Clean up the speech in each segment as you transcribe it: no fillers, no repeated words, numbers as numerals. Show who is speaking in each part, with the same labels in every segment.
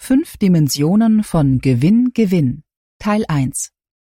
Speaker 1: 5 Dimensionen von Gewinn-Gewinn Teil 1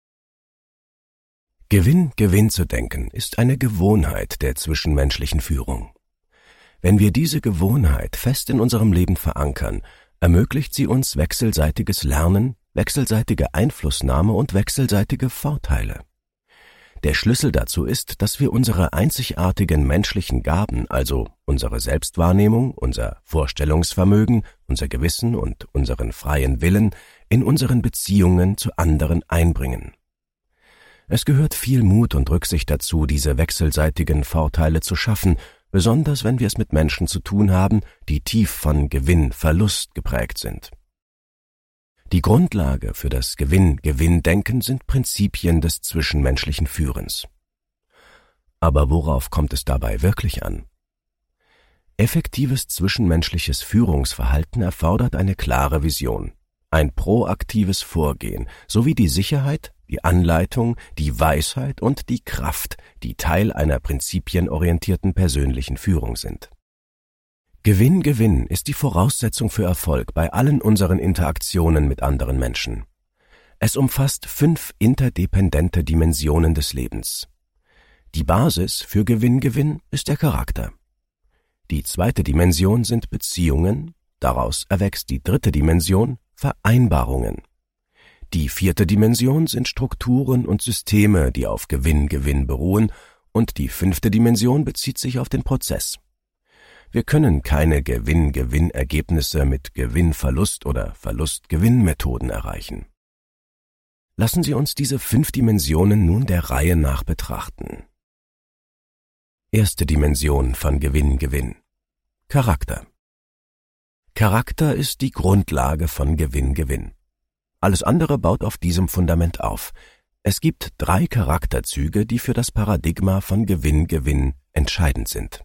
Speaker 2: Gewinn zu denken ist eine Gewohnheit der zwischenmenschlichen Führung. Wenn wir diese Gewohnheit fest in unserem Leben verankern, ermöglicht sie uns wechselseitiges Lernen, wechselseitige Einflussnahme und wechselseitige Vorteile. Der Schlüssel dazu ist, dass wir unsere einzigartigen menschlichen Gaben, also unsere Selbstwahrnehmung, unser Vorstellungsvermögen, unser Gewissen und unseren freien Willen in unseren Beziehungen zu anderen einbringen. Es gehört viel Mut und Rücksicht dazu, diese wechselseitigen Vorteile zu schaffen, besonders wenn wir es mit Menschen zu tun haben, die tief von Gewinn-Verlust geprägt sind. Die Grundlage für das Gewinn-Gewinn-Denken sind Prinzipien des zwischenmenschlichen Führens. Aber worauf kommt es dabei wirklich an? Effektives zwischenmenschliches Führungsverhalten erfordert eine klare Vision, ein proaktives Vorgehen sowie die Sicherheit, die Anleitung, die Weisheit und die Kraft, die Teil einer prinzipienorientierten persönlichen Führung sind. Gewinn ist die Voraussetzung für Erfolg bei allen unseren Interaktionen mit anderen Menschen. Es umfasst 5 interdependente Dimensionen des Lebens. Die Basis für Gewinn ist der Charakter. Die 2. Dimension sind Beziehungen, daraus erwächst die 3. Dimension, Vereinbarungen. Die 4. Dimension sind Strukturen und Systeme, die auf Gewinn beruhen, und die 5. Dimension bezieht sich auf den Prozess. Wir können keine Gewinn-Ergebnisse mit Gewinn-Verlust oder Verlust-Gewinn-Methoden erreichen. Lassen Sie uns diese 5 Dimensionen nun der Reihe nach betrachten. 1. Dimension von Gewinn. Charakter. Charakter ist die Grundlage von Gewinn. Alles andere baut auf diesem Fundament auf. Es gibt 3 Charakterzüge, die für das Paradigma von Gewinn entscheidend sind.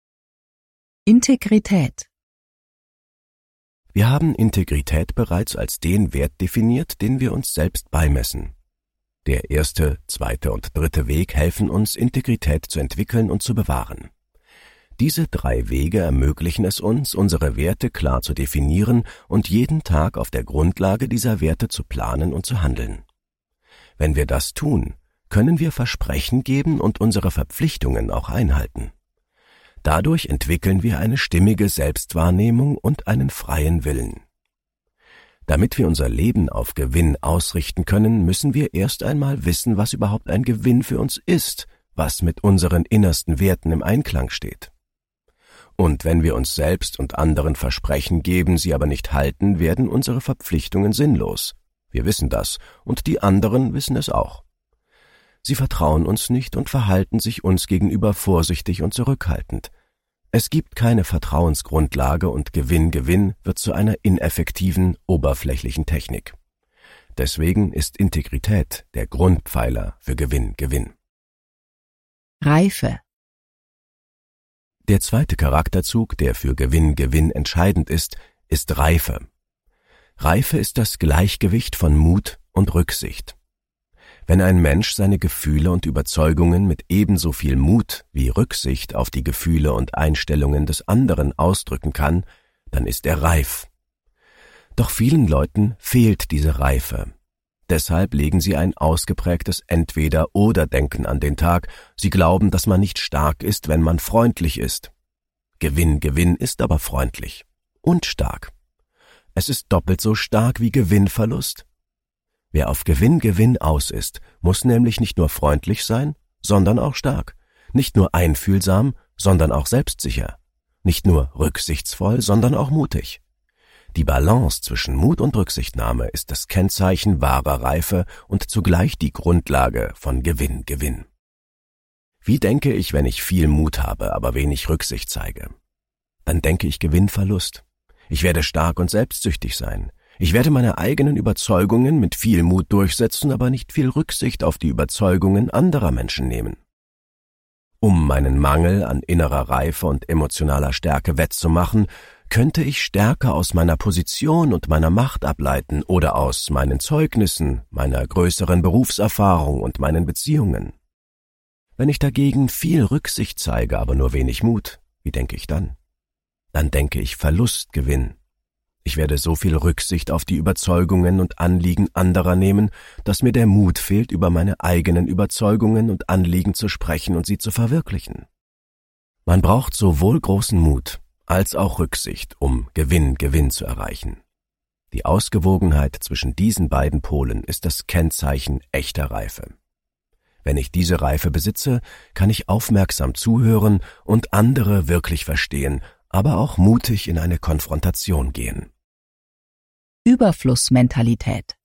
Speaker 1: Integrität.
Speaker 2: Wir haben Integrität bereits als den Wert definiert, den wir uns selbst beimessen. Der 1., 2. und 3. Weg helfen uns, Integrität zu entwickeln und zu bewahren. Diese 3 Wege ermöglichen es uns, unsere Werte klar zu definieren und jeden Tag auf der Grundlage dieser Werte zu planen und zu handeln. Wenn wir das tun, können wir Versprechen geben und unsere Verpflichtungen auch einhalten. Dadurch entwickeln wir eine stimmige Selbstwahrnehmung und einen freien Willen. Damit wir unser Leben auf Gewinn ausrichten können, müssen wir erst einmal wissen, was überhaupt ein Gewinn für uns ist, was mit unseren innersten Werten im Einklang steht. Und wenn wir uns selbst und anderen Versprechen geben, sie aber nicht halten, werden unsere Verpflichtungen sinnlos. Wir wissen das, und die anderen wissen es auch. Sie vertrauen uns nicht und verhalten sich uns gegenüber vorsichtig und zurückhaltend. Es gibt keine Vertrauensgrundlage und Gewinn wird zu einer ineffektiven, oberflächlichen Technik. Deswegen ist Integrität der Grundpfeiler für Gewinn.
Speaker 1: Reife.
Speaker 2: Der 2. Charakterzug, der für Gewinn entscheidend ist Reife. Reife ist das Gleichgewicht von Mut und Rücksicht. Wenn ein Mensch seine Gefühle und Überzeugungen mit ebenso viel Mut wie Rücksicht auf die Gefühle und Einstellungen des anderen ausdrücken kann, dann ist er reif. Doch vielen Leuten fehlt diese Reife. Deshalb legen sie ein ausgeprägtes Entweder-oder-Denken an den Tag. Sie glauben, dass man nicht stark ist, wenn man freundlich ist. Gewinn ist aber freundlich und stark. Es ist doppelt so stark wie Gewinnverlust. Wer auf Gewinn aus ist, muss nämlich nicht nur freundlich sein, sondern auch stark. Nicht nur einfühlsam, sondern auch selbstsicher. Nicht nur rücksichtsvoll, sondern auch mutig. Die Balance zwischen Mut und Rücksichtnahme ist das Kennzeichen wahrer Reife und zugleich die Grundlage von Gewinn. Wie denke ich, wenn ich viel Mut habe, aber wenig Rücksicht zeige? Dann denke ich Gewinnverlust. Ich werde stark und selbstsüchtig sein. Ich werde meine eigenen Überzeugungen mit viel Mut durchsetzen, aber nicht viel Rücksicht auf die Überzeugungen anderer Menschen nehmen. Um meinen Mangel an innerer Reife und emotionaler Stärke wettzumachen, könnte ich Stärke aus meiner Position und meiner Macht ableiten oder aus meinen Zeugnissen, meiner größeren Berufserfahrung und meinen Beziehungen. Wenn ich dagegen viel Rücksicht zeige, aber nur wenig Mut, wie denke ich dann? Dann denke ich Verlustgewinn. Ich werde so viel Rücksicht auf die Überzeugungen und Anliegen anderer nehmen, dass mir der Mut fehlt, über meine eigenen Überzeugungen und Anliegen zu sprechen und sie zu verwirklichen. Man braucht sowohl großen Mut als auch Rücksicht, um Gewinn zu erreichen. Die Ausgewogenheit zwischen diesen beiden Polen ist das Kennzeichen echter Reife. Wenn ich diese Reife besitze, kann ich aufmerksam zuhören und andere wirklich verstehen, aber auch mutig in eine Konfrontation gehen.
Speaker 1: Überflussmentalität.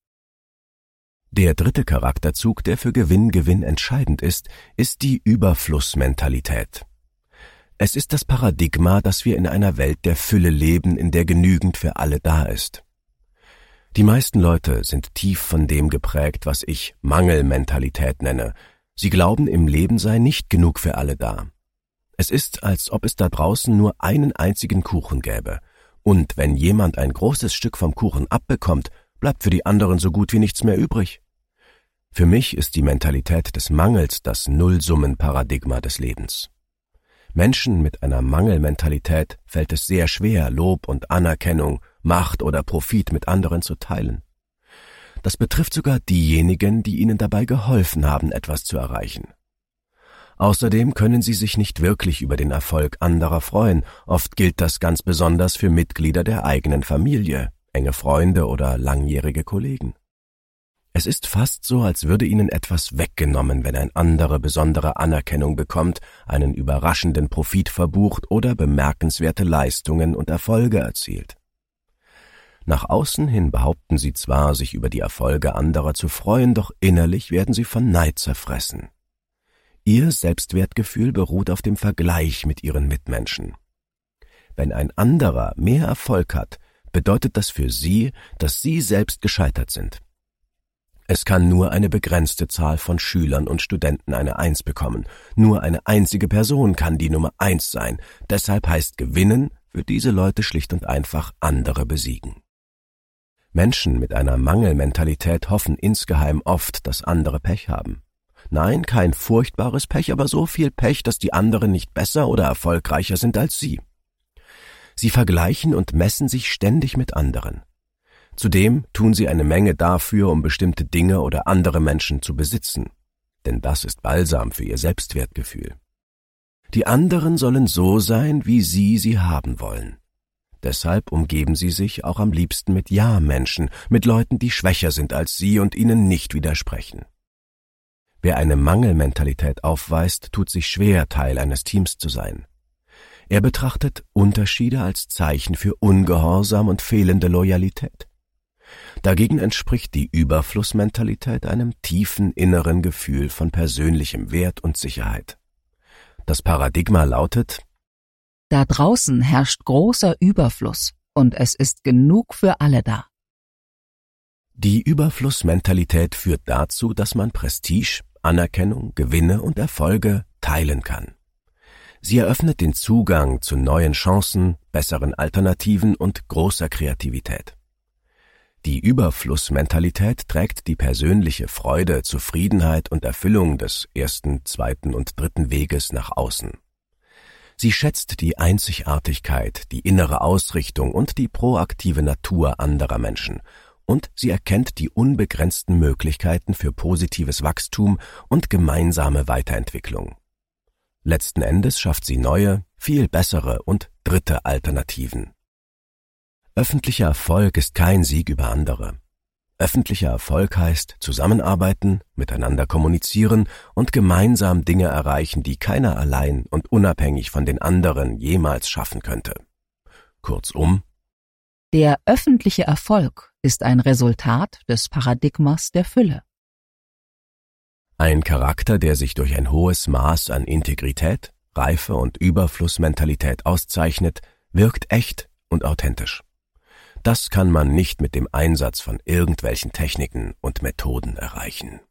Speaker 2: Der dritte Charakterzug, der für Gewinn entscheidend ist die Überflussmentalität. Es ist das Paradigma, dass wir in einer Welt der Fülle leben, in der genügend für alle da ist. Die meisten Leute sind tief von dem geprägt, was ich Mangelmentalität nenne. Sie glauben, im Leben sei nicht genug für alle da. Es ist, als ob es da draußen nur einen einzigen Kuchen gäbe. Und wenn jemand ein großes Stück vom Kuchen abbekommt, bleibt für die anderen so gut wie nichts mehr übrig. Für mich ist die Mentalität des Mangels das Nullsummenparadigma des Lebens. Menschen mit einer Mangelmentalität fällt es sehr schwer, Lob und Anerkennung, Macht oder Profit mit anderen zu teilen. Das betrifft sogar diejenigen, die ihnen dabei geholfen haben, etwas zu erreichen. Außerdem können sie sich nicht wirklich über den Erfolg anderer freuen. Oft gilt das ganz besonders für Mitglieder der eigenen Familie, enge Freunde oder langjährige Kollegen. Es ist fast so, als würde ihnen etwas weggenommen, wenn ein anderer besondere Anerkennung bekommt, einen überraschenden Profit verbucht oder bemerkenswerte Leistungen und Erfolge erzielt. Nach außen hin behaupten sie zwar, sich über die Erfolge anderer zu freuen, doch innerlich werden sie von Neid zerfressen. Ihr Selbstwertgefühl beruht auf dem Vergleich mit ihren Mitmenschen. Wenn ein anderer mehr Erfolg hat, bedeutet das für sie, dass sie selbst gescheitert sind. Es kann nur eine begrenzte Zahl von Schülern und Studenten eine 1 bekommen. Nur eine einzige Person kann die Nummer 1 sein. Deshalb heißt Gewinnen für diese Leute schlicht und einfach andere besiegen. Menschen mit einer Mangelmentalität hoffen insgeheim oft, dass andere Pech haben. Nein, kein furchtbares Pech, aber so viel Pech, dass die anderen nicht besser oder erfolgreicher sind als sie. Sie vergleichen und messen sich ständig mit anderen. Zudem tun sie eine Menge dafür, um bestimmte Dinge oder andere Menschen zu besitzen. Denn das ist Balsam für ihr Selbstwertgefühl. Die anderen sollen so sein, wie sie haben wollen. Deshalb umgeben sie sich auch am liebsten mit Ja-Menschen, mit Leuten, die schwächer sind als sie und ihnen nicht widersprechen. Wer eine Mangelmentalität aufweist, tut sich schwer, Teil eines Teams zu sein. Er betrachtet Unterschiede als Zeichen für Ungehorsam und fehlende Loyalität. Dagegen entspricht die Überflussmentalität einem tiefen inneren Gefühl von persönlichem Wert und Sicherheit. Das Paradigma lautet:
Speaker 1: Da draußen herrscht großer Überfluss und es ist genug für alle da.
Speaker 2: Die Überflussmentalität führt dazu, dass man Prestige, Anerkennung, Gewinne und Erfolge teilen kann. Sie eröffnet den Zugang zu neuen Chancen, besseren Alternativen und großer Kreativität. Die Überflussmentalität trägt die persönliche Freude, Zufriedenheit und Erfüllung des ersten, zweiten und dritten Weges nach außen. Sie schätzt die Einzigartigkeit, die innere Ausrichtung und die proaktive Natur anderer Menschen, und sie erkennt die unbegrenzten Möglichkeiten für positives Wachstum und gemeinsame Weiterentwicklung. Letzten Endes schafft sie neue, viel bessere und dritte Alternativen. Öffentlicher Erfolg ist kein Sieg über andere. Öffentlicher Erfolg heißt zusammenarbeiten, miteinander kommunizieren und gemeinsam Dinge erreichen, die keiner allein und unabhängig von den anderen jemals schaffen könnte. Kurzum:
Speaker 1: Der öffentliche Erfolg ist ein Resultat des Paradigmas der Fülle.
Speaker 2: Ein Charakter, der sich durch ein hohes Maß an Integrität, Reife und Überflussmentalität auszeichnet, wirkt echt und authentisch. Das kann man nicht mit dem Einsatz von irgendwelchen Techniken und Methoden erreichen.